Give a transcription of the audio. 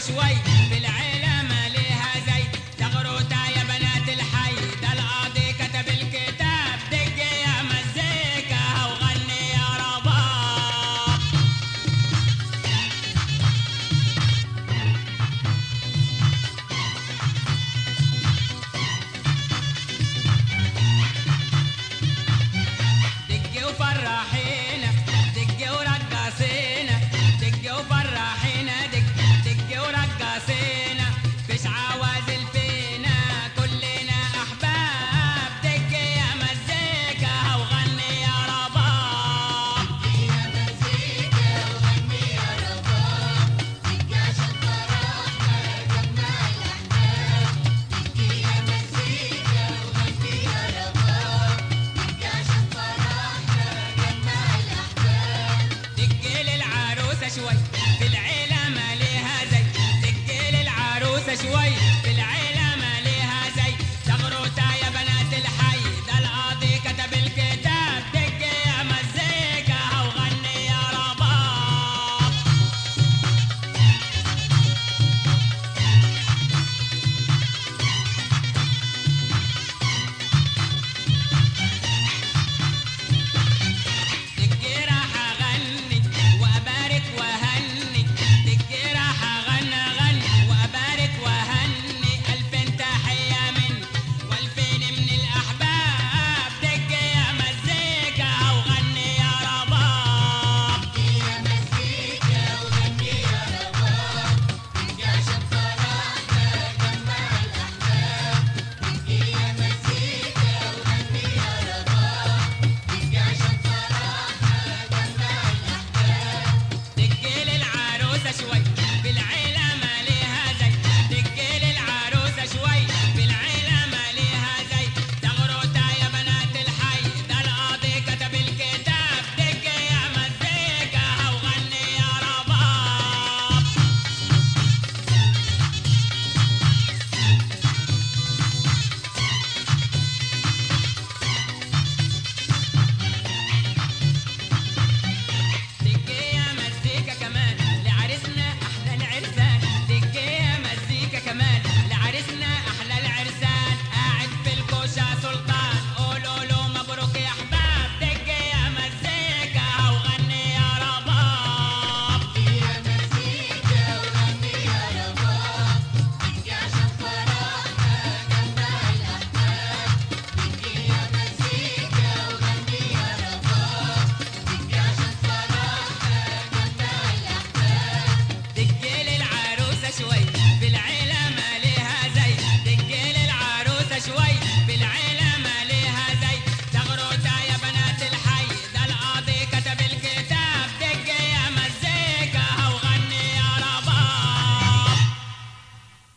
شوي في العيلة ما ليها زي زغروطة يا بنات الحي ده القاضي كتب الكتاب دق يا مزيكا وغني يا رباب دق وفرحينا دق ورقصينا دق وفرحينا دق ورقصينا فيش عوازل فينا كلنا احباب دق يا مزيكا وغني يا رباب يا مزيكا وغني يا رباب دق عشان فرحنا جمع الأحباب دق يا مزيكا وغني يا رباب دق عشان فرحنا جمع الأحباب دق للعروسة شوي في العيلة ما ليها زي دق للعروسة شوي في العيلة